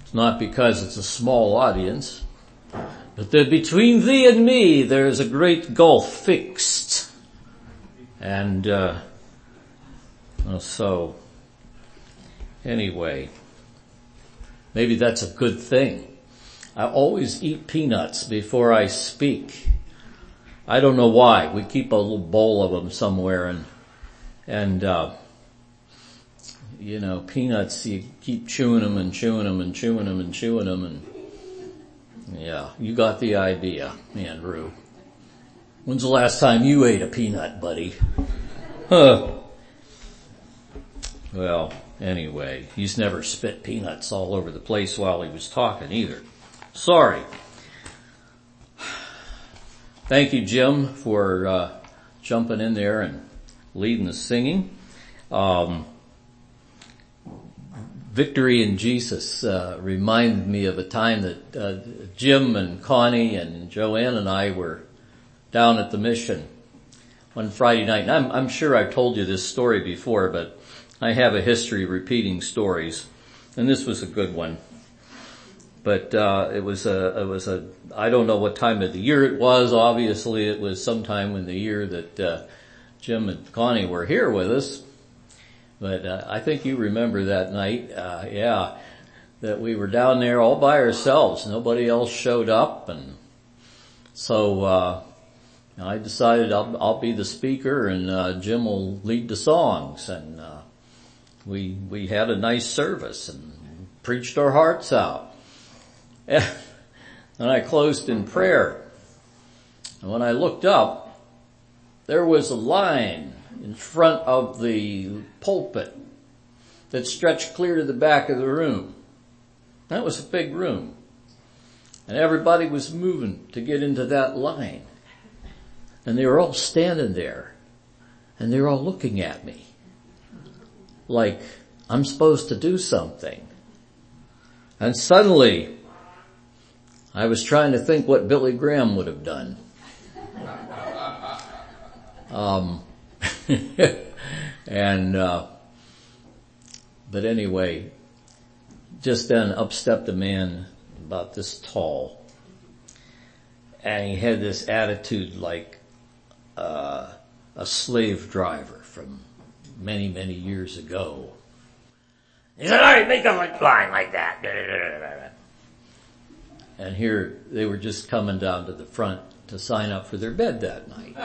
It's not because it's a small audience, but that between thee and me there is a great gulf fixed. And so anyway, maybe that's a good thing. I always eat peanuts before I speak. I don't know why. We keep a little bowl of them somewhere, and peanuts, you keep chewing them and chewing them and chewing them and chewing them, and yeah, you got the idea, Andrew. When's the last time you ate a peanut, buddy? Well, anyway, he's never spit peanuts all over the place while he was talking either. Sorry. Thank you, Jim, for jumping in there and leading the singing. Victory in Jesus reminded me of a time that Jim and Connie and Joanne and I were down at the mission one Friday night. And I'm sure I've told you this story before, but I have a history of repeating stories, and this was a good one. But it was I don't know what time of the year it was. Obviously it was sometime in the year that Jim and Connie were here with us. But I think you remember that night, that we were down there all by ourselves. Nobody else showed up, and so I decided I'll be the speaker and Jim will lead the songs, and we had a nice service and preached our hearts out. And I closed in prayer. And when I looked up, there was a line in front of the pulpit that stretched clear to the back of the room. That was a big room. And everybody was moving to get into that line. And they were all standing there. And they were all looking at me. Like I'm supposed to do something. And suddenly, I was trying to think what Billy Graham would have done. But anyway, just then up stepped a man about this tall, and he had this attitude like a slave driver from many, many years ago. He said, all right, make a line like that. And here they were just coming down to the front to sign up for their bed that night.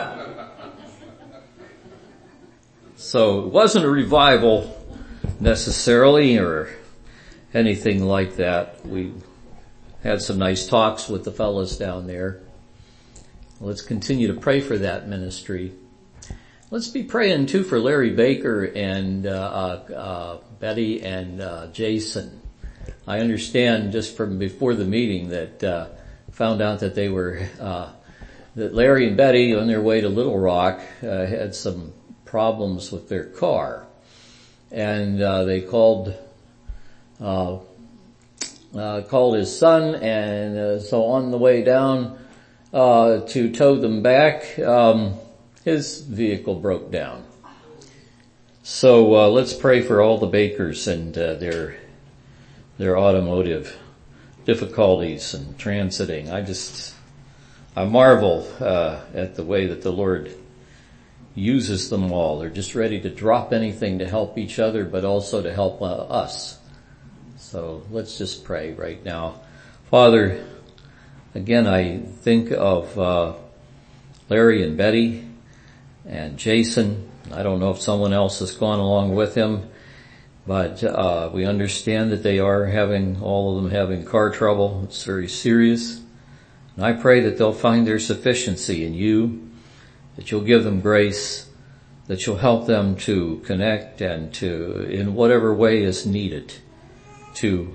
So it wasn't a revival necessarily or anything like that. We had some nice talks with the fellows down there. Let's continue to pray for that ministry. Let's be praying too for Larry Baker and Betty and Jason. I understand just from before the meeting that found out that they were that Larry and Betty on their way to Little Rock had some problems with their car, and they called his son, and so on the way down to tow them back, his vehicle broke down. So let's pray for all the Bakers and their automotive difficulties and transiting. I marvel at the way that the Lord uses them all. They're just ready to drop anything to help each other, but also to help us. So let's just pray right now. Father, again, I think of Larry and Betty and Jason. I don't know if someone else has gone along with him, but we understand that they are all of them having car trouble. It's very serious. And I pray that they'll find their sufficiency in you, that you'll give them grace, that you'll help them to connect and to, in whatever way is needed, to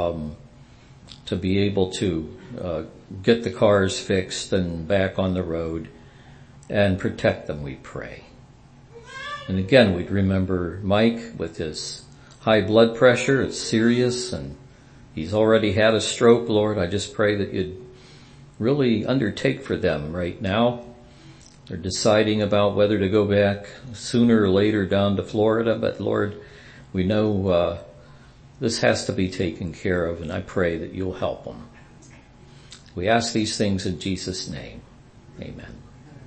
be able to get the cars fixed and back on the road and protect them, we pray. And again, we'd remember Mike with his high blood pressure. It's serious, and he's already had a stroke. Lord, I just pray that you'd really undertake for them right now. They're deciding about whether to go back sooner or later down to Florida, but Lord, we know This has to be taken care of, and I pray that you'll help them. We ask these things in Jesus' name. Amen.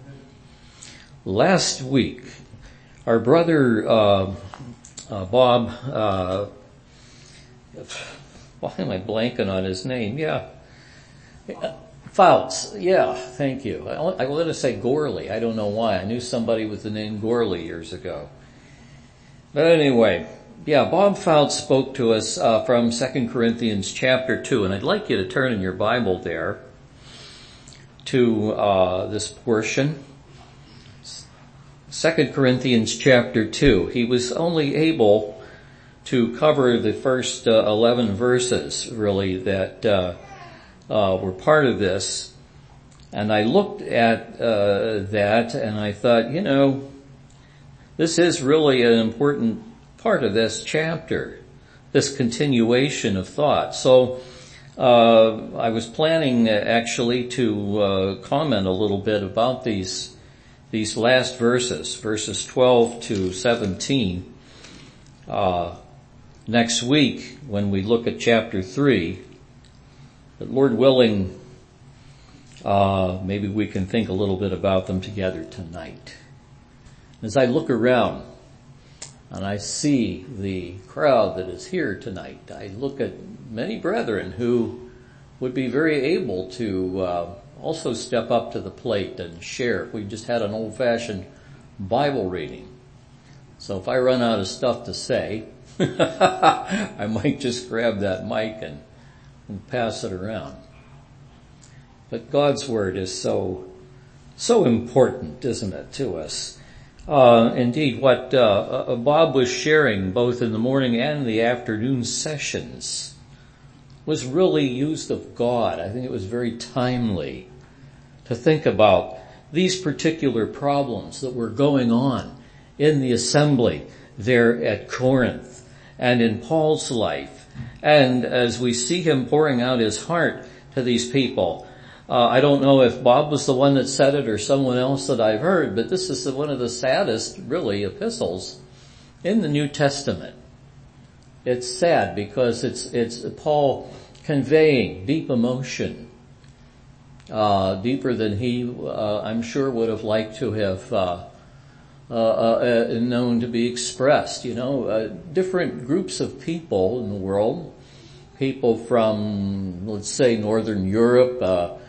Last week, our brother Bob, why am I blanking on his name? Yeah. Fouts. Yeah, thank you. I wanted to say Gorley. I don't know why. I knew somebody with the name Gorley years ago. But anyway, yeah, Bob Fouts spoke to us from 2 Corinthians chapter 2, and I'd like you to turn in your Bible there to this portion. 2 Corinthians chapter 2. He was only able to cover the first 11 verses, really, that were part of this. And I looked at that and I thought, this is really an important part of this chapter, this continuation of thought. So I was planning actually to comment a little bit about these last verses 12 to 17, next week when we look at chapter 3. But Lord willing, maybe we can think a little bit about them together tonight. As I look around and I see the crowd that is here tonight, I look at many brethren who would be very able to also step up to the plate and share. We just had an old-fashioned Bible reading. So if I run out of stuff to say, I might just grab that mic and pass it around. But God's Word is so important, isn't it, to us? Indeed, what Bob was sharing both in the morning and the afternoon sessions was really used of God. I think it was very timely to think about these particular problems that were going on in the assembly there at Corinth and in Paul's life. And as we see him pouring out his heart to these people, I don't know if Bob was the one that said it or someone else that I've heard, but this is one of the saddest, really, epistles in the New Testament. It's sad because it's Paul conveying deep emotion, deeper than he, I'm sure, would have liked to have known to be expressed. Different groups of people in the world, people from, let's say, Northern Europe,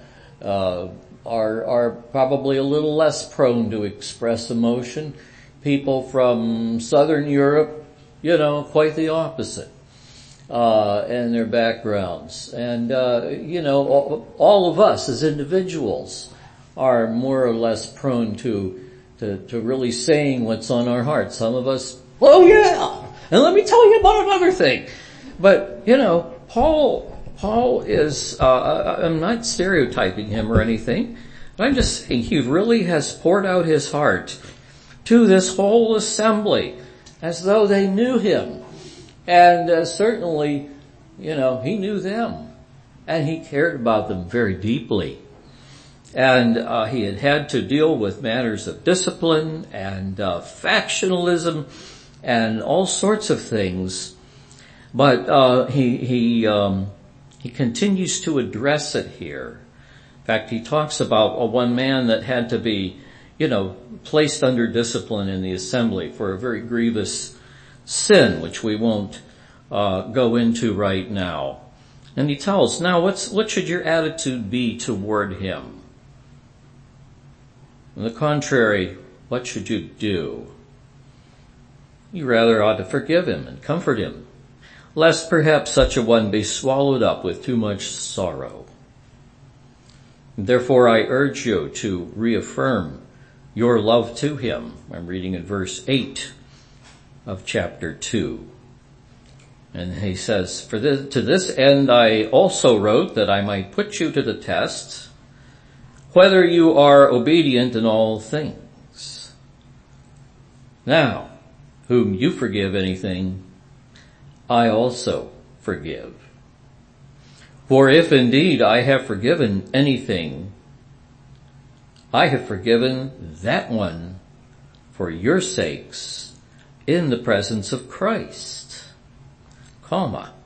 are probably a little less prone to express emotion. People from Southern Europe, quite the opposite, and their backgrounds. And, all of us as individuals are more or less prone to really saying what's on our heart. Some of us, oh yeah, and let me tell you about another thing. But, Paul is, I'm not stereotyping him or anything, but I'm just saying he really has poured out his heart to this whole assembly as though they knew him. And certainly, he knew them and he cared about them very deeply. And he had to deal with matters of discipline and factionalism and all sorts of things. But he continues to address it here. In fact, he talks about one man that had to be, placed under discipline in the assembly for a very grievous sin, which we won't go into right now. And he tells, now what should your attitude be toward him? On the contrary, what should you do? You rather ought to forgive him and comfort him, lest perhaps such a one be swallowed up with too much sorrow. Therefore I urge you to reaffirm your love to him. I'm reading in verse 8 of chapter 2. And he says, to this end I also wrote that I might put you to the test, whether you are obedient in all things. Now, whom you forgive anything, I also forgive. For if indeed I have forgiven anything, I have forgiven that one for your sakes in the presence of Christ, comma,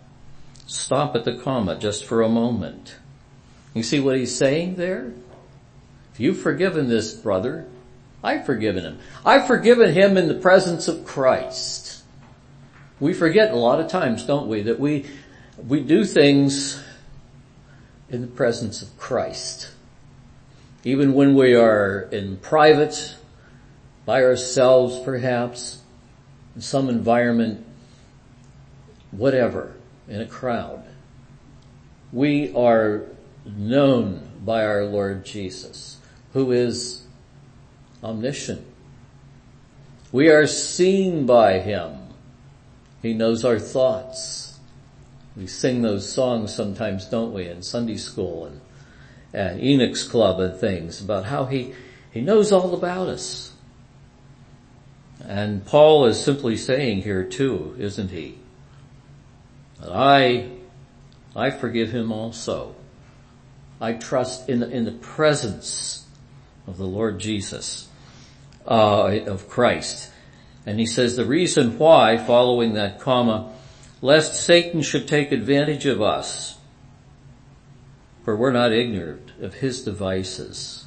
stop at the comma just for a moment. You see what he's saying there? If you've forgiven this brother, I've forgiven him. I've forgiven him in the presence of Christ. We forget a lot of times, don't we, that we do things in the presence of Christ. Even when we are in private, by ourselves perhaps, in some environment, whatever, in a crowd. We are known by our Lord Jesus, who is omniscient. We are seen by him. He knows our thoughts. We sing those songs sometimes, don't we, in Sunday school and Enoch's Club and things about how he knows all about us. And Paul is simply saying here too, isn't he? That I forgive him also. I trust in the presence of the Lord Jesus, of Christ. And he says the reason why, following that comma, lest Satan should take advantage of us, for we're not ignorant of his devices.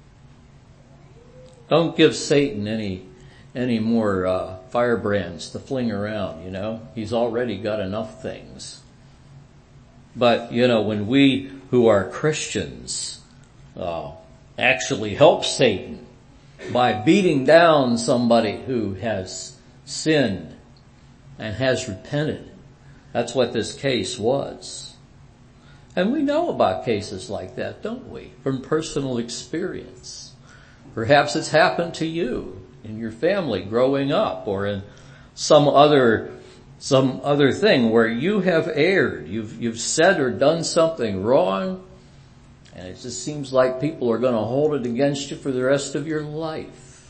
Don't give Satan any more firebrands to fling around, you know. He's already got enough things. But, you know, when we who are Christians actually help Satan by beating down somebody who has sinned and has repented, that's what this case was. And we know about cases like that, don't we? From personal experience. Perhaps it's happened to you in your family growing up, or in some other thing where you have erred. You've said or done something wrong, and it just seems like people are going to hold it against you for the rest of your life.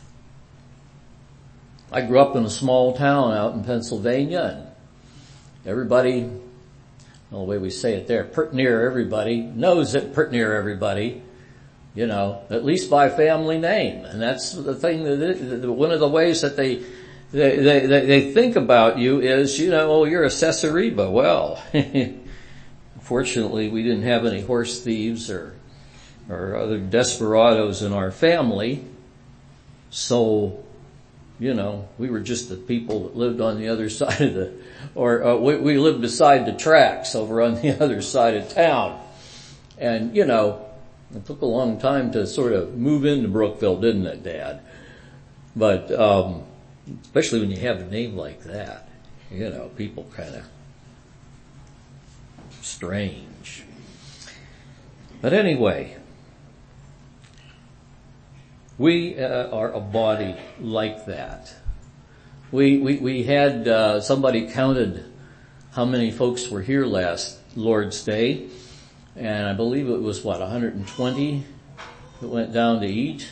I grew up in a small town out in Pennsylvania, and everybody, well, the way we say it there, pert near everybody, knows it pert near everybody, you know, at least by family name. And that's the thing that one of the ways that they think about you is, you know, oh, you're a Caesareba. Well, fortunately we didn't have any horse thieves or other desperados in our family. So, you know, we were just the people that lived on the other side of we lived beside the tracks over on the other side of town. And, you know, it took a long time to sort of move into Brookville, didn't it, Dad? But, especially when you have a name like that, you know, people kind of strange. But anyway, we are a body like that. We had somebody counted how many folks were here last Lord's Day, and I believe it was 120 that went down to eat.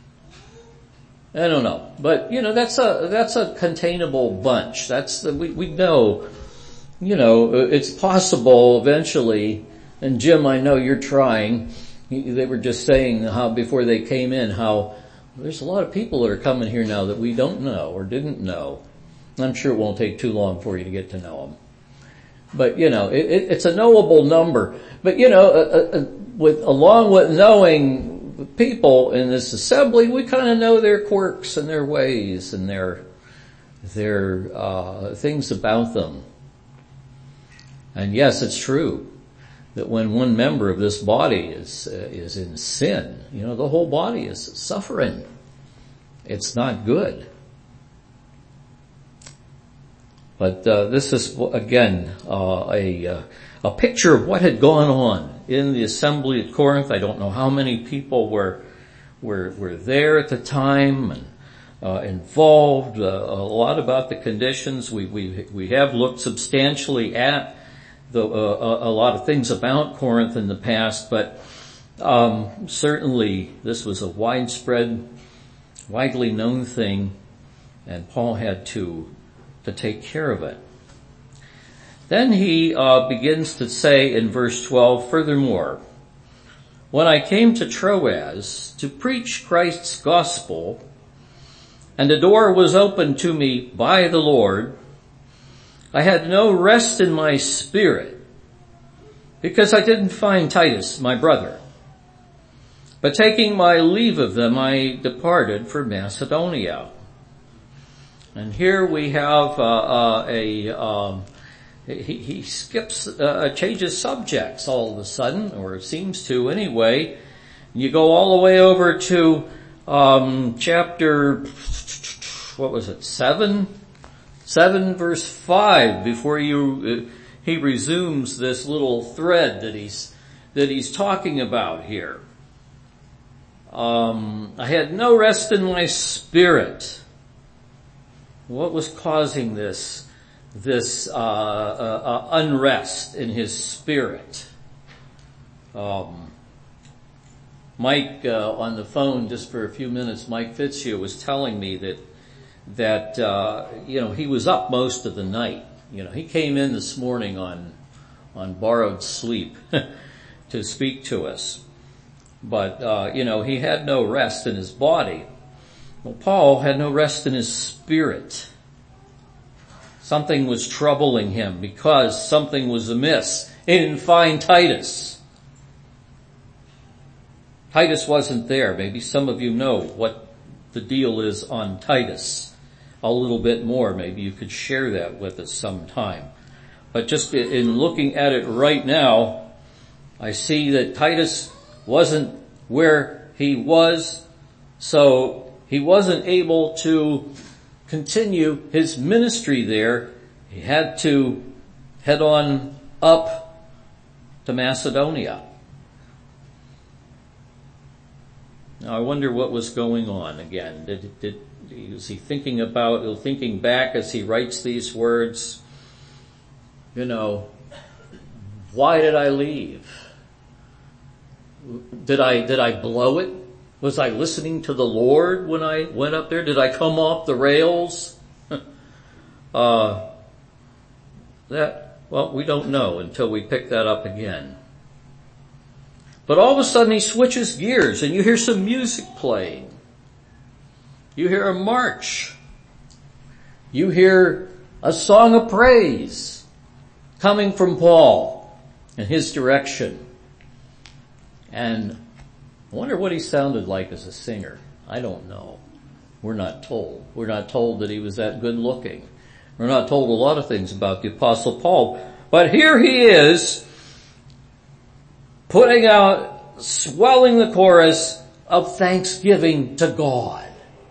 I don't know, but you know, that's a containable bunch. We know, you know, it's possible eventually. And Jim, I know you're trying. They were just saying how before they came in, how there's a lot of people that are coming here now that we don't know or didn't know. I'm sure it won't take too long for you to get to know them. But you know, it's a knowable number. But you know, along with knowing people in this assembly, we kind of know their quirks and their ways and their things about them. And yes, it's true that when one member of this body is in sin, you know, the whole body is suffering. It's not good. But this is again a picture of what had gone on in the assembly at Corinth. I don't know how many people were there at the time and involved. A lot about the conditions. We have looked substantially at a lot of things about Corinth in the past, but certainly this was a widely known thing, and Paul had to take care of it. Then he begins to say in verse 12, furthermore, when I came to Troas to preach Christ's gospel, and the door was opened to me by the Lord, I had no rest in my spirit because I didn't find Titus, my brother. But taking my leave of them, I departed for Macedonia. And here we have he changes subjects all of a sudden, or it seems to anyway. You go all the way over to chapter, 7 verse 5 before he resumes this little thread that he's talking about here. I had no rest in my spirit. What was causing this unrest in his spirit? Mike, on the phone just for a few minutes, Mike Fitzhugh was telling me that he was up most of the night. He came in this morning on borrowed sleep to speak to us. But, he had no rest in his body. Well, Paul had no rest in his spirit. Something was troubling him because something was amiss. He didn't find Titus. Titus wasn't there. Maybe some of you know what the deal is on Titus. A little bit more. Maybe you could share that with us sometime. But just in looking at it right now, I see that Titus wasn't where he was, so he wasn't able to continue his ministry there. He had to head on up to Macedonia. Now I wonder what was going on again. Was he thinking back as he writes these words? Why did I leave? Did I blow it? Was I listening to the Lord when I went up there? Did I come off the rails? We don't know until we pick that up again. But all of a sudden he switches gears and you hear some music playing. You hear a march. You hear a song of praise coming from Paul in his direction. And I wonder what he sounded like as a singer. I don't know. We're not told. We're not told that he was that good looking. We're not told a lot of things about the Apostle Paul. But here he is, swelling the chorus of thanksgiving to God.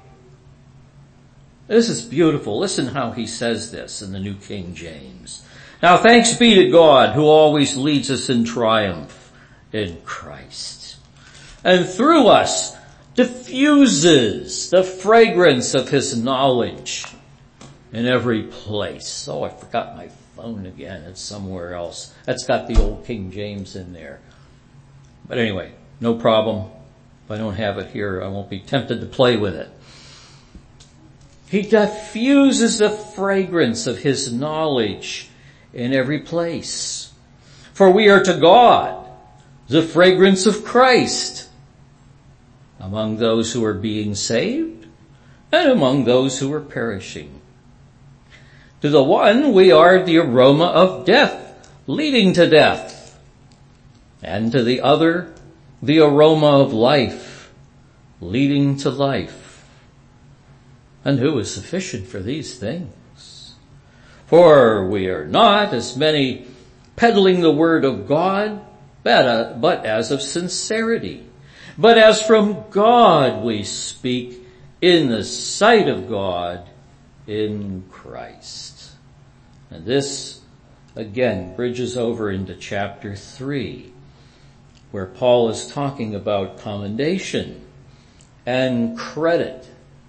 This is beautiful. Listen how he says this in the New King James. Now thanks be to God who always leads us in triumph in Christ, and through us diffuses the fragrance of his knowledge in every place. Oh, I forgot my phone again. It's somewhere else. That's got the old King James in there. But anyway, no problem. If I don't have it here, I won't be tempted to play with it. He diffuses the fragrance of his knowledge in every place. For we are to God the fragrance of Christ among those who are being saved and among those who are perishing. To the one we are the aroma of death leading to death, and to the other the aroma of life leading to life. And who is sufficient for these things? For we are not as many peddling the word of God, but as of sincerity. But as from God we speak, in the sight of God, in Christ. And this, again, bridges over into chapter 3, where Paul is talking about commendation and credit.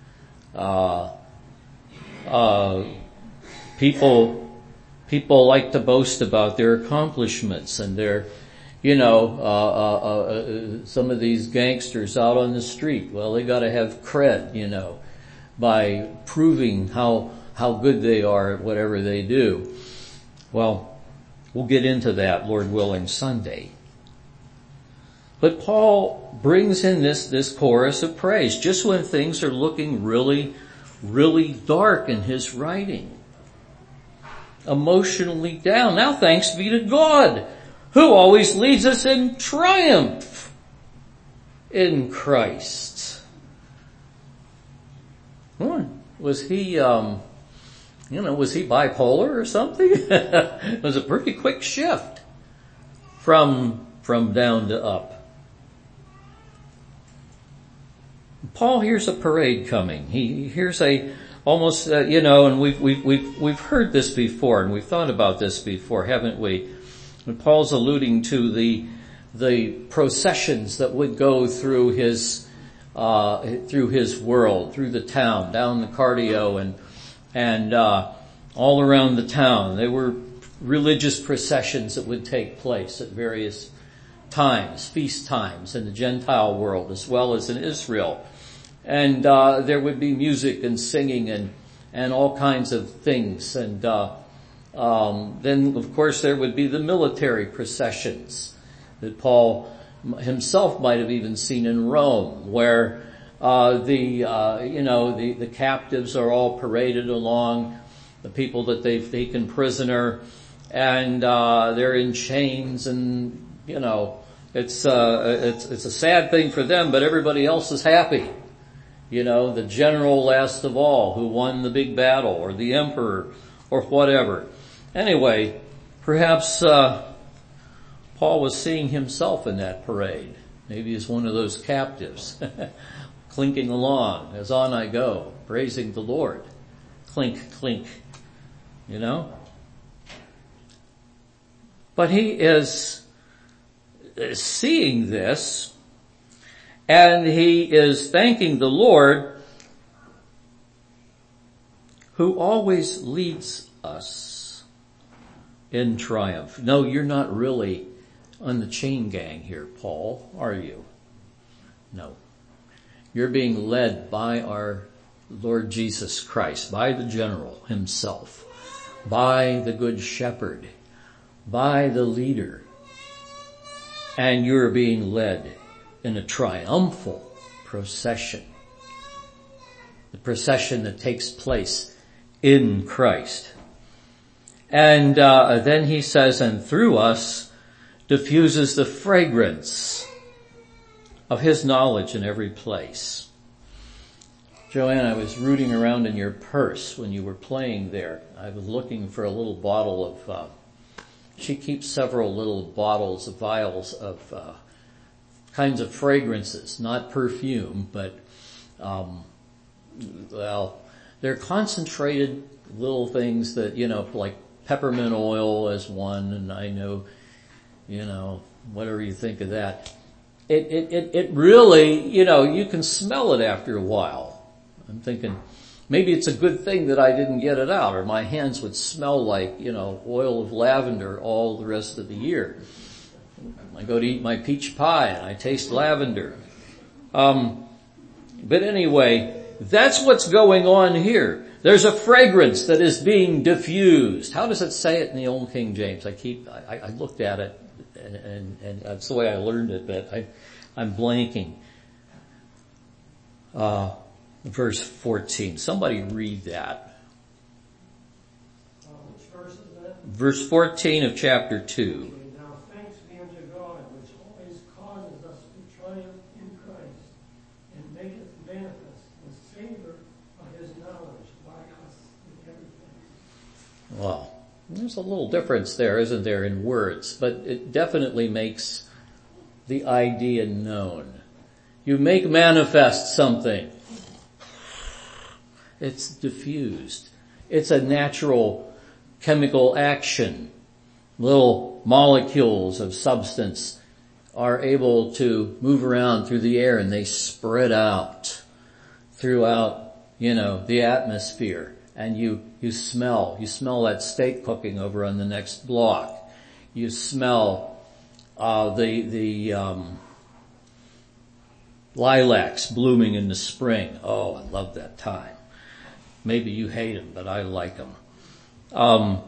People like to boast about their accomplishments and their, some of these gangsters out on the street. Well, they gotta have cred, by proving how good they are at whatever they do. Well, we'll get into that, Lord willing, Sunday. But Paul brings in this chorus of praise just when things are looking really, really dark in his writing. Emotionally down. Now thanks be to God who always leads us in triumph in Christ. Was he, was he bipolar or something? It was a pretty quick shift from down to up. Paul hears a parade coming. He hears almost, and we've heard this before, and we've thought about this before, haven't we? And Paul's alluding to the processions that would go through his world, through the town, down the Cardio and all around the town. There were religious processions that would take place at various times, feast times in the Gentile world as well as in Israel. And there would be music and singing and all kinds of things. And then of course there would be the military processions that Paul himself might have even seen in Rome, where the captives are all paraded along, the people that they've taken prisoner, and they're in chains, and it's a sad thing for them, but everybody else is happy. The general last of all who won the big battle, or the emperor, or whatever. Anyway, perhaps Paul was seeing himself in that parade. Maybe he's one of those captives, clinking along as on I go, praising the Lord. Clink, clink, But he is seeing this, and he is thanking the Lord who always leads us in triumph. No, you're not really on the chain gang here, Paul, are you? No. You're being led by our Lord Jesus Christ, by the general himself, by the good shepherd, by the leader. And you're being led in a triumphal procession. The procession that takes place in Christ. And then he says, and through us diffuses the fragrance of his knowledge in every place. Joanne, I was rooting around in your purse when you were playing there. I was looking for a little bottle of, she keeps several little bottles of vials of kinds of fragrances, not perfume, but they're concentrated little things that, like peppermint oil as one, and I know, whatever you think of that. It really, you can smell it after a while. I'm thinking, maybe it's a good thing that I didn't get it out, or my hands would smell like, oil of lavender all the rest of the year. I go to eat my peach pie and I taste lavender. But anyway, that's what's going on here. There's a fragrance that is being diffused. How does it say it in the Old King James? I looked at it and that's the way I learned it, but I'm blanking. Verse 14. Somebody read that. Which verse is that? Verse 14 of chapter 2. Now thanks be unto God, which always causes us to triumph in Christ, and maketh manifest the savor of his knowledge by us in everything. Well, there's a little difference there, isn't there, in words, but it definitely makes the idea known. You make manifest something. It's diffused. It's a natural chemical action. Little molecules of substance are able to move around through the air, and they spread out throughout, the atmosphere. And you smell that steak cooking over on the next block. You smell the lilacs blooming in the spring. Oh, I love that time. Maybe you hate them, but I like them.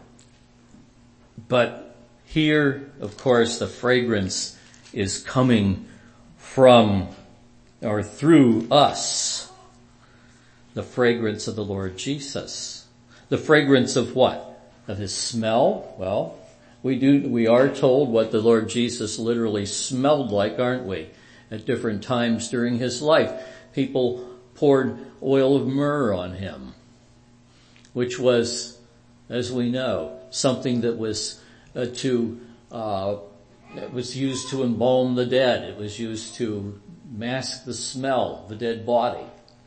But here, of course, the fragrance is coming from or through us. The fragrance of the Lord Jesus. The fragrance of what? Of his smell? Well, We are told what the Lord Jesus literally smelled like, aren't we? At different times during his life. People poured oil of myrrh on him, which was, as we know, something that was it was used to embalm the dead. It was used to mask the smell of the dead body.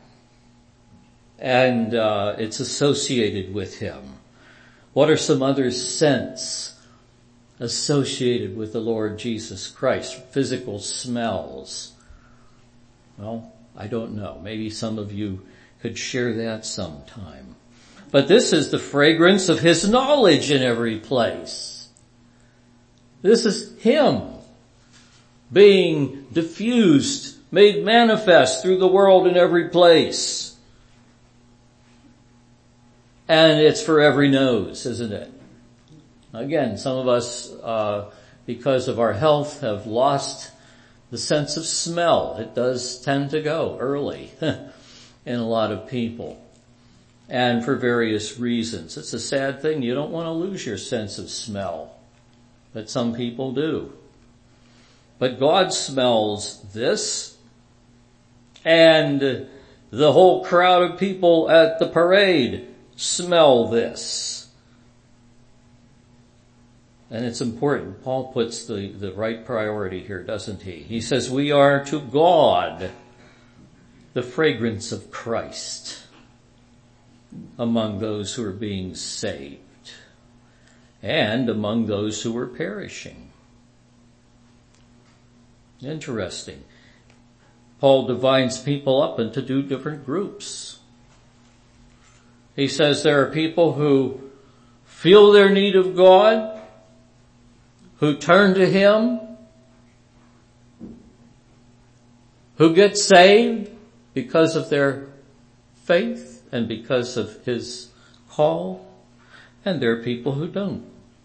And it's associated with him. What are some other scents associated with the Lord Jesus Christ? Physical smells. Well, I don't know. Maybe some of you could share that sometime. But this is the fragrance of his knowledge in every place. This is him being diffused, made manifest through the world in every place. And it's for every nose, isn't it? Again, some of us, because of our health, have lost the sense of smell. It does tend to go early in a lot of people. And for various reasons. It's a sad thing. You don't want to lose your sense of smell. But some people do. But God smells this. And the whole crowd of people at the parade smell this. And it's important. Paul puts the right priority here, doesn't he? He says we are to God the fragrance of Christ among those who are being saved and among those who are perishing. Interesting. Paul divides people up into two different groups. He says there are people who feel their need of God, who turn to him, who get saved because of their faith and because of his call, and there are people who don't.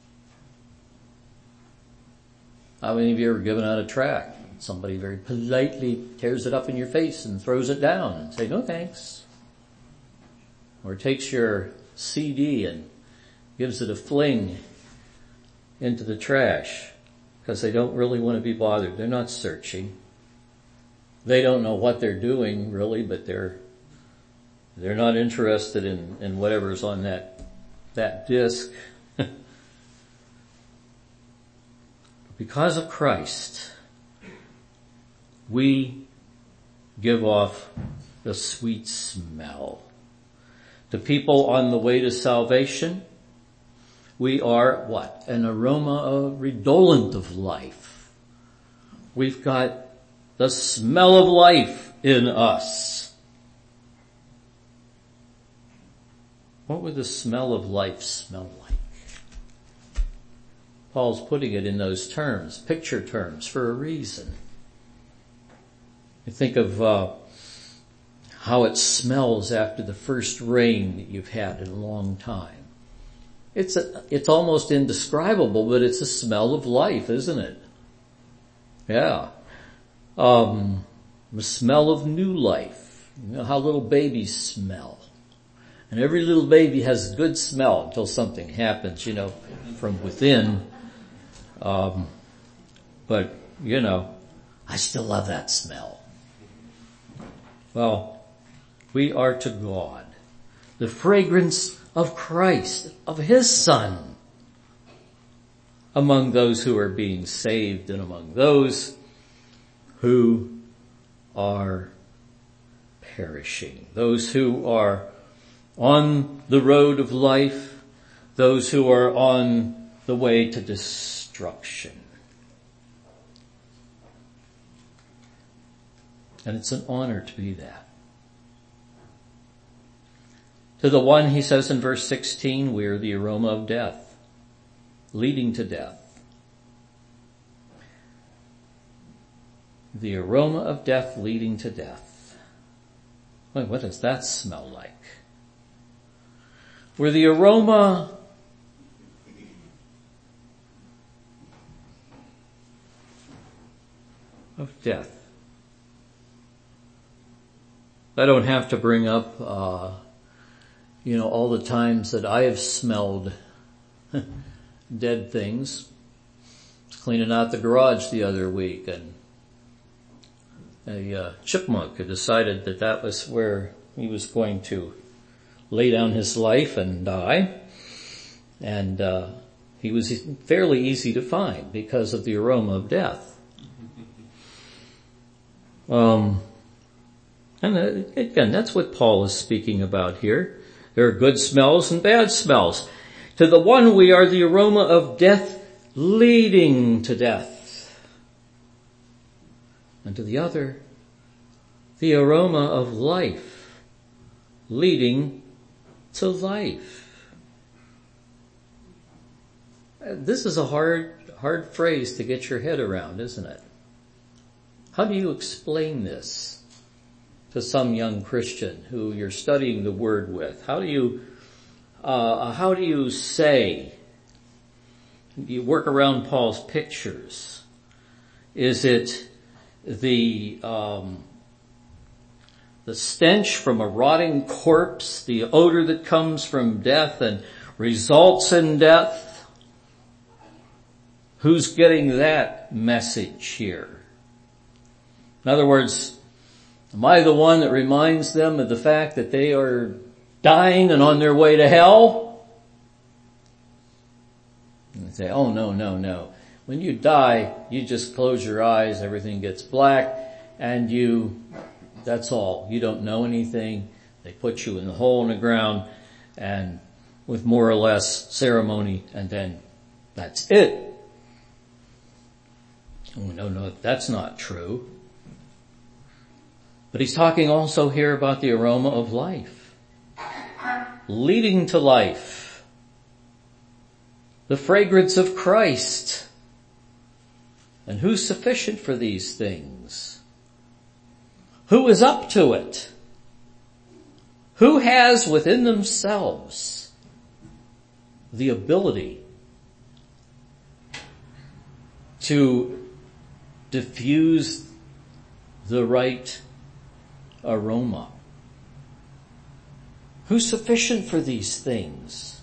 How many of you ever given out a tract? Somebody very politely tears it up in your face and throws it down and say, no thanks. Or takes your CD and gives it a fling into the trash because they don't really want to be bothered. They're not searching. They don't know what they're doing really, but they're not interested in whatever's on that disc. Because of Christ, we give off the sweet smell. To people on the way to salvation, we are what? An aroma redolent of life. We've got the smell of life in us. What would the smell of life smell like? Paul's putting it in those terms, picture terms, for a reason. You think of how it smells after the first rain that you've had in a long time. It's almost indescribable, but it's a smell of life, isn't it? Yeah. The smell of new life. You know how little babies smell. And every little baby has a good smell until something happens, from within. But, I still love that smell. Well, we are to God the fragrance of Christ, of his Son, among those who are being saved and among those who are perishing, those who are on the road of life, those who are on the way to destruction. And it's an honor to be that. To the one, he says in verse 16, we are the aroma of death, leading to death. The aroma of death leading to death. Wait, what does that smell like? We're the aroma of death. I don't have to bring up, all the times that I have smelled dead things. I was cleaning out the garage the other week, and a chipmunk had decided that that was where he was going to lay down his life and die. And he was fairly easy to find because of the aroma of death. And again, that's what Paul is speaking about here. There are good smells and bad smells. To the one we are the aroma of death leading to death. And to the other, the aroma of life leading to life. This is a hard phrase to get your head around, isn't it? How do you explain this to some young Christian who you're studying the Word with? How do you say? You work around Paul's pictures. Is it the stench from a rotting corpse, the odor that comes from death and results in death? Who's getting that message here? In other words, am I the one that reminds them of the fact that they are dying and on their way to hell? And they say, oh no. When you die, you just close your eyes, everything gets black, and that's all. You don't know anything. They put you in the hole in the ground, and with more or less ceremony, and then that's it. Oh, no, that's not true. But he's talking also here about the aroma of life, leading to life, the fragrance of Christ. And who's sufficient for these things? Who is up to it? Who has within themselves the ability to diffuse the right aroma? Who's sufficient for these things?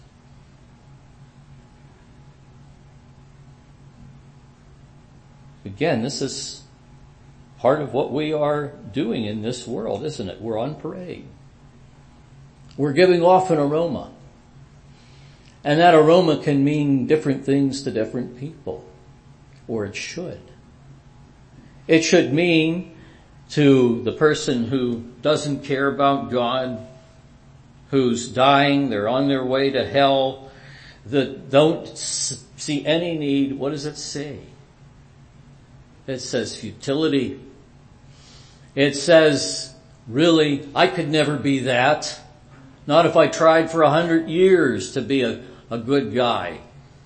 Again, this is part of what we are doing in this world, isn't it? We're on parade. We're giving off an aroma. And that aroma can mean different things to different people. Or it should. It should mean to the person who doesn't care about God, who's dying, they're on their way to hell, that don't see any need. What does it say? It says futility. It says, really, I could never be that. Not if I tried for 100 years to be a good guy.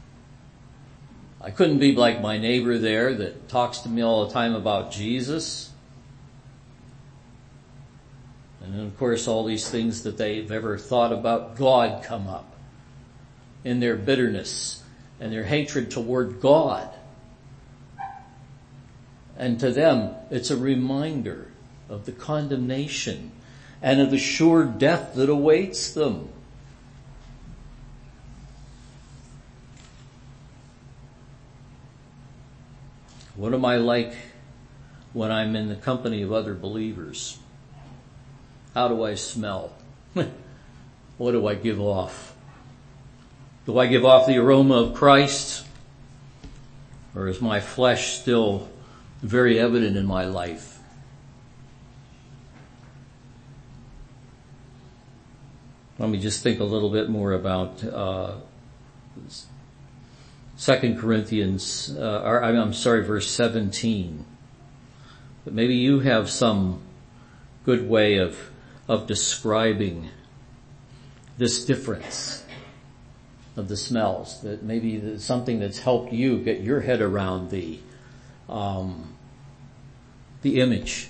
I couldn't be like my neighbor there that talks to me all the time about Jesus. And then of course all these things that they've ever thought about God come up in their bitterness and their hatred toward God. And to them, it's a reminder of the condemnation and of the sure death that awaits them. What am I like when I'm in the company of other believers? How do I smell? What do I give off? Do I give off the aroma of Christ? Or is my flesh still very evident in my life? Let me just think a little bit more about 2 Corinthians, verse 17. But maybe you have some good way of describing this difference of the smells, that maybe something that's helped you get your head around the image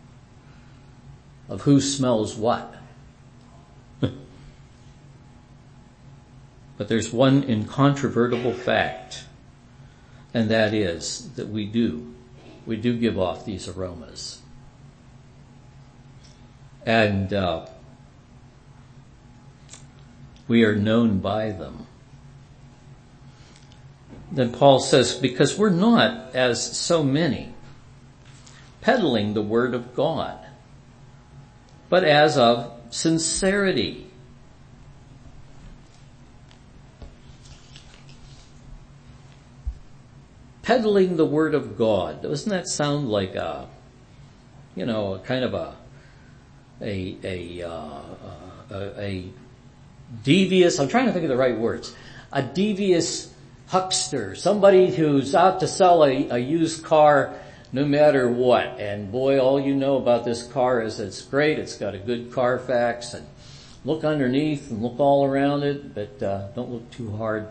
of who smells what. But there's one incontrovertible fact, and that is that we do give off these aromas. And we are known by them. then Paul says, because we're not, as so many, peddling the word of God, but as of sincerity. Peddling the word of God. Doesn't that sound like a devious, I'm trying to think of the right words, a devious huckster, somebody who's out to sell a used car no matter what. And boy, all you know about this car is it's great, it's got a good Carfax, and look underneath and look all around it, but don't look too hard.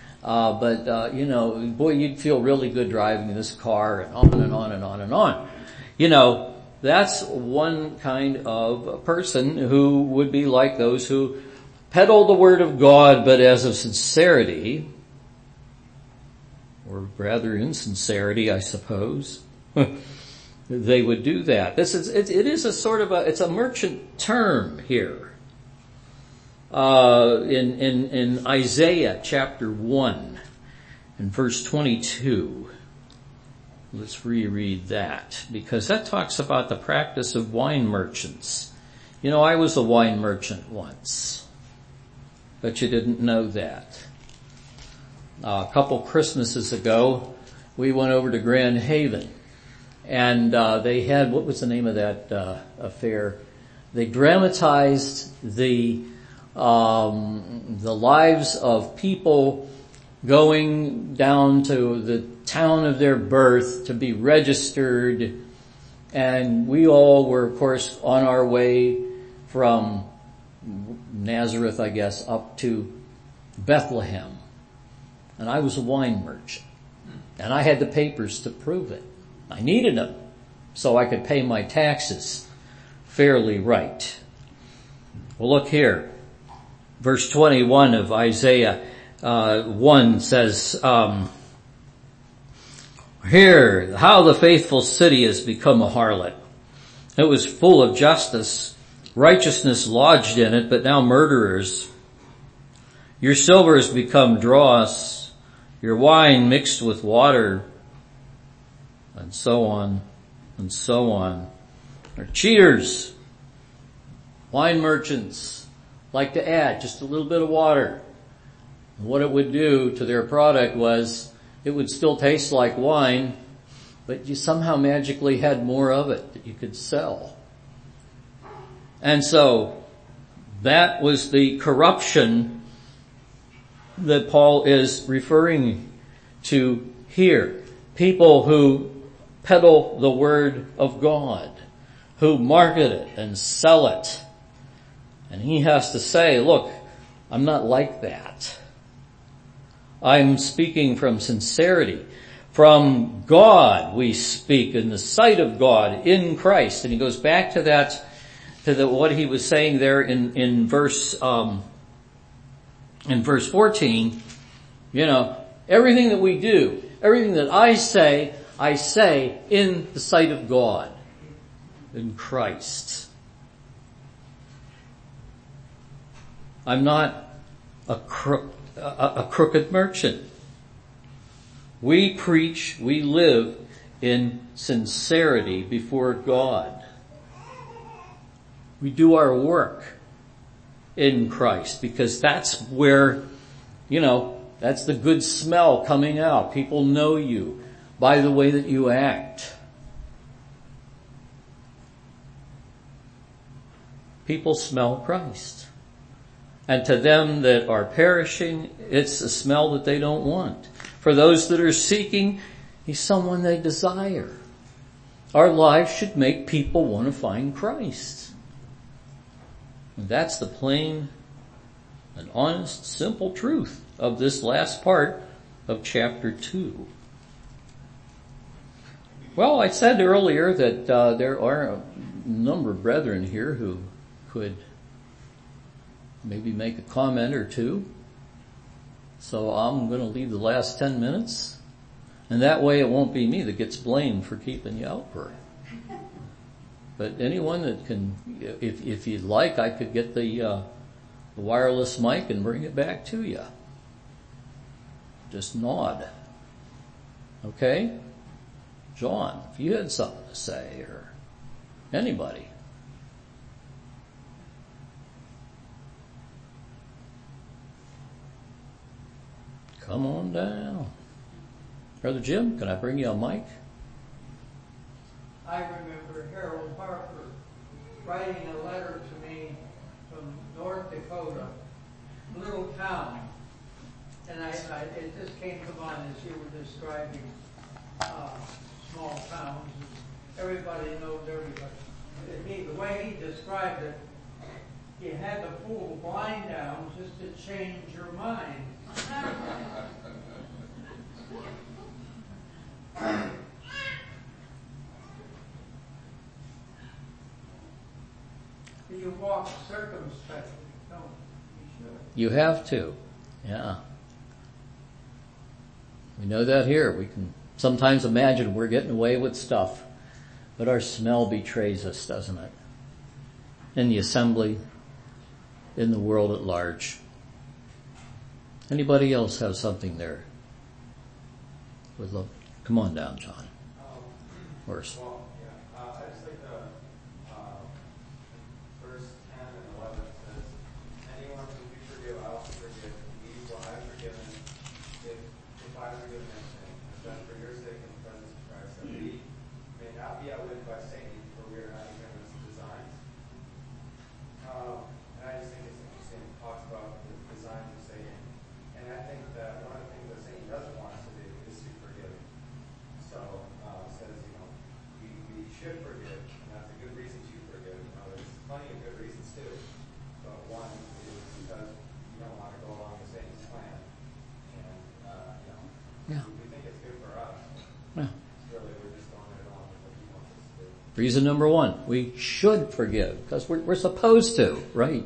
Boy, you'd feel really good driving this car, and on and on and on and on. That's one kind of person who would be like those who peddle the word of God, but as of sincerity, or rather insincerity, I suppose, they would do that. It is a sort of it's a merchant term here. In Isaiah chapter 1 and verse 22. Let's reread that, because that talks about the practice of wine merchants. I was a wine merchant once, but you didn't know that. A couple Christmases ago, we went over to Grand Haven, and they had, what was the name of that affair? They dramatized the lives of people going down to the town of their birth to be registered, and we all were, of course, on our way from Nazareth, I guess, up to Bethlehem. And I was a wine merchant, and I had the papers to prove it. I needed them so I could pay my taxes fairly right. Well, look here. Verse 21 of Isaiah 1 says, "Hear how the faithful city has become a harlot. It was full of justice, righteousness lodged in it, but now murderers. Your silver has become dross, your wine mixed with water," and so on, and so on. They're cheaters. Wine merchants like to add just a little bit of water. And what it would do to their product was it would still taste like wine, but you somehow magically had more of it that you could sell. And so that was the corruption that Paul is referring to here. People who peddle the word of God, who market it and sell it. And he has to say, look, I'm not like that. I'm speaking from sincerity. From God we speak, in the sight of God, in Christ. And he goes back to that, what he was saying there in verse 14. Everything that we do, everything that I say in the sight of God, in Christ. I'm not a crooked merchant. We preach, we live in sincerity before God. We do our work in Christ because that's where, that's the good smell coming out. People know you by the way that you act. People smell Christ. And to them that are perishing, it's a smell that they don't want. For those that are seeking, he's someone they desire. Our lives should make people want to find Christ. And that's the plain and honest, simple truth of this last part of chapter 2. Well, I said earlier that there are a number of brethren here who could maybe make a comment or two. So I'm going to leave the last 10 minutes. And that way it won't be me that gets blamed for keeping you out for it. But anyone that can, if you'd like, I could get the wireless mic and bring it back to you. Just nod. Okay? John, if you had something to say, or anybody. Come on down. Brother Jim, can I bring you a mic? I remember Harold Harper writing a letter to me from North Dakota, little town, and it just came to mind as you were describing small towns. Everybody knows everybody. The way he described it, you had to pull the blind down just to change your mind. You walk circumspectly, don't you? You have to. Yeah. We know that here. We can sometimes imagine we're getting away with stuff, but our smell betrays us, doesn't it? In the assembly, in the world at large. Anybody else have something there? Would love. Come on down, John. Worse. Well, yeah. I just think verse 10 and 11 says, anyone whom you forgive, I also forgive. Indeed, what I have forgiven, if I forgive him, has done for your sake in the presence of Christ, that we may not be outwitted by Satan, for we are not ignorant of his designs. And I just think it's interesting. It talks about the designs of Satan. And I think that one of the things that Satan doesn't want us to do is to forgive. So it says, we should forgive, and that's a good reason to forgive. There's plenty of good reasons too, but one is because you don't want to go along with Satan's plan, and we think it's good for us. Yeah. Really, we're just going right along with what he wants us to do. Reason number one, we should forgive because we're supposed to, right?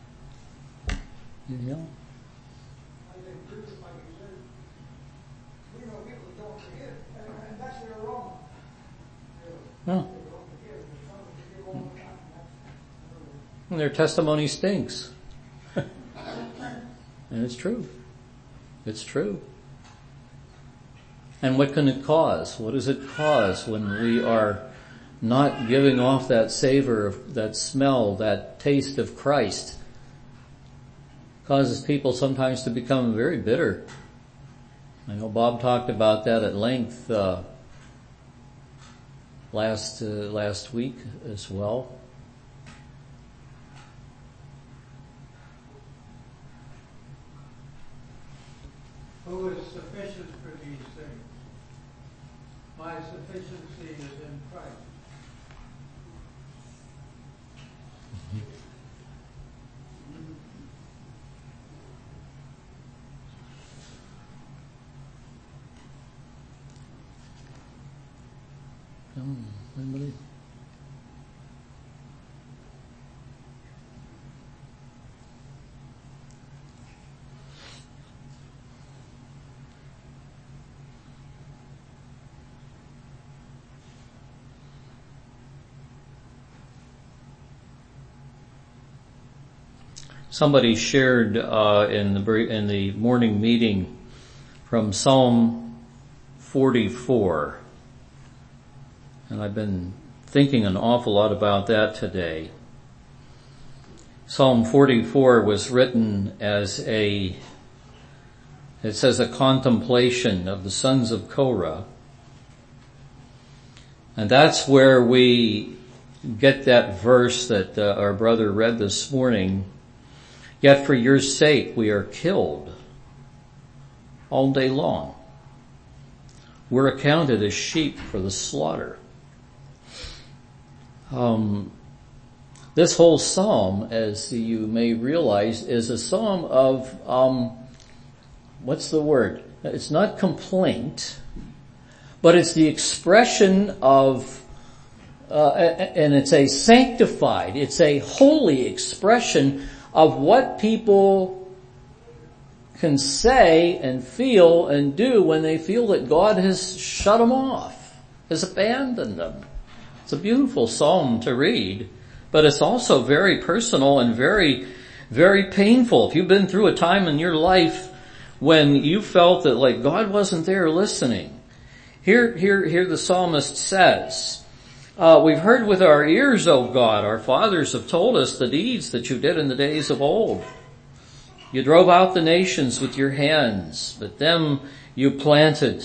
Yeah. I think Bruce, like you said, we know people that don't forgive, and that's their wrong. Yeah. They don't forgive. They're trying to forgive all the time. And their testimony stinks. And it's true. It's true. And what can it cause? What does it cause when we are not giving off that savor, that smell, that taste of Christ? Causes people sometimes to become very bitter. I know Bob talked about that at length last week as well. Who is sufficient for these things? My sufficiency is in Christ. Anybody? Somebody shared in the morning meeting from Psalm 44. And I've been thinking an awful lot about that today. Psalm 44 was written as it says a contemplation of the sons of Korah. And that's where we get that verse that our brother read this morning. Yet for your sake we are killed all day long. We're accounted as sheep for the slaughter. This whole psalm, as you may realize, is a psalm of, what's the word? It's not complaint, but it's the expression of, and it's a sanctified, it's a holy expression of what people can say and feel and do when they feel that God has shut them off, has abandoned them. It's a beautiful psalm to read, but it's also very personal and very, very painful. If you've been through a time in your life when you felt that like God wasn't there listening, Here the psalmist says, we've heard with our ears, O God, our fathers have told us the deeds that you did in the days of old. You drove out the nations with your hands, but them you planted.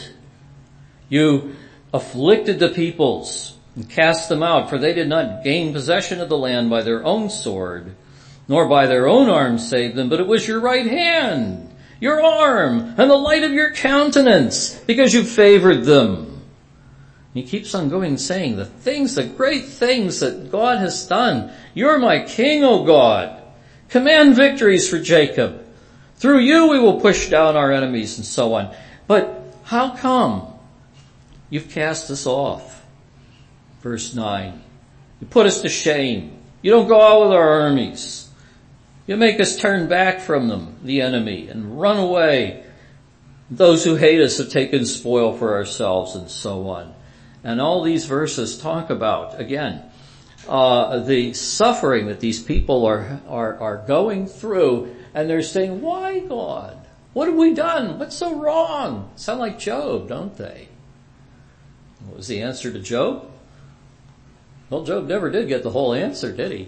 You afflicted the peoples and cast them out, for they did not gain possession of the land by their own sword, nor by their own arm save them, but it was your right hand, your arm, and the light of your countenance, because you favored them. He keeps on going saying the great things that God has done. You're my king, O God. Command victories for Jacob. Through you we will push down our enemies and so on. But how come you've cast us off? Verse 9. You put us to shame. You don't go out with our armies. You make us turn back from them, the enemy, and run away. Those who hate us have taken spoil for ourselves and so on. And all these verses talk about, again, the suffering that these people are going through, and they're saying, why God? What have we done? What's so wrong? Sound like Job, don't they? What was the answer to Job? Well, Job never did get the whole answer, did he?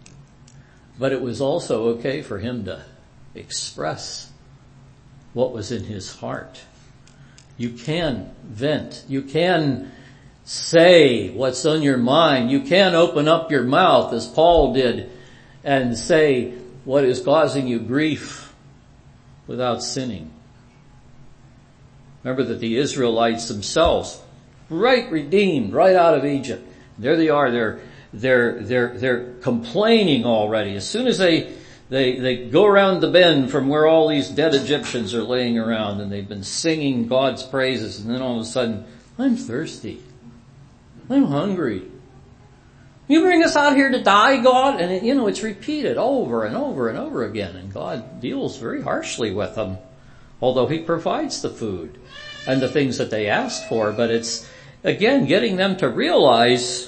But it was also okay for him to express what was in his heart. You can vent. You can say what's on your mind. You can open up your mouth as Paul did and say what is causing you grief without sinning. Remember that the Israelites themselves, redeemed right out of Egypt. There they are. They're complaining already. As soon as they go around the bend from where all these dead Egyptians are laying around, and they've been singing God's praises, and then all of a sudden, I'm thirsty. I'm hungry. You bring us out here to die, God? And it's repeated over and over and over again, and God deals very harshly with them, although He provides the food and the things that they asked for. But it's, again, getting them to realize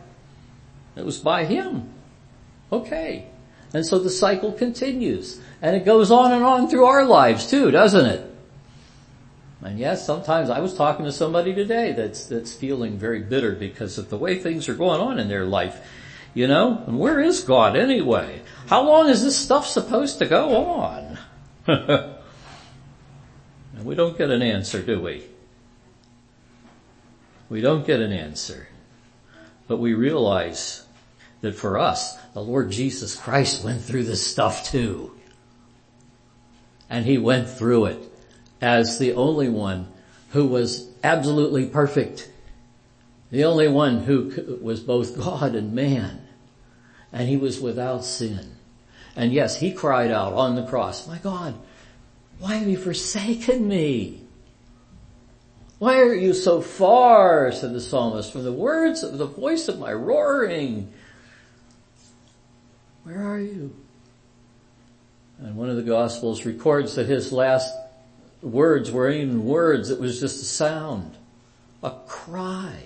it was by Him. Okay. And so the cycle continues. And it goes on and on through our lives too, doesn't it? And yes, sometimes I was talking to somebody today that's feeling very bitter because of the way things are going on in their life. And where is God anyway? How long is this stuff supposed to go on? And we don't get an answer, do we? We don't get an answer. But we realize that for us, the Lord Jesus Christ went through this stuff too. And He went through it as the only one who was absolutely perfect. The only one who was both God and man. And He was without sin. And yes, He cried out on the cross, my God, why have you forsaken me? Why are you so far, said the psalmist, from the voice of my roaring? Where are you? And one of the Gospels records that His last words weren't even words, it was just a sound, a cry,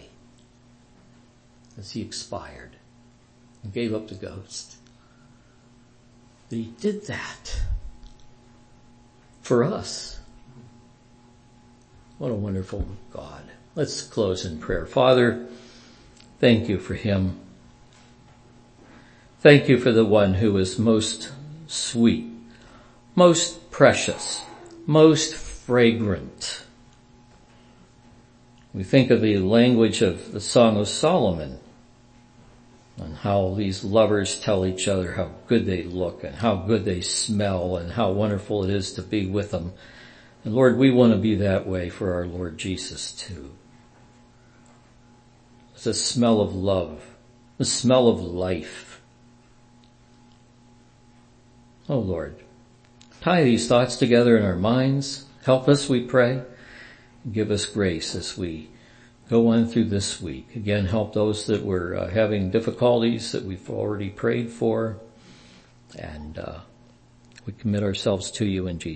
as He expired and gave up the ghost. But He did that for us. What a wonderful God. Let's close in prayer. Father, thank You for Him. Thank You for the one who is most sweet, most precious, most fragrant. We think of the language of the Song of Solomon and how these lovers tell each other how good they look and how good they smell and how wonderful it is to be with them. And Lord, we want to be that way for our Lord Jesus too. It's a smell of love, the smell of life. Oh Lord, tie these thoughts together in our minds. Help us, we pray. Give us grace as we go on through this week. Again, help those that were having difficulties that we've already prayed for. And we commit ourselves to You in Jesus' name.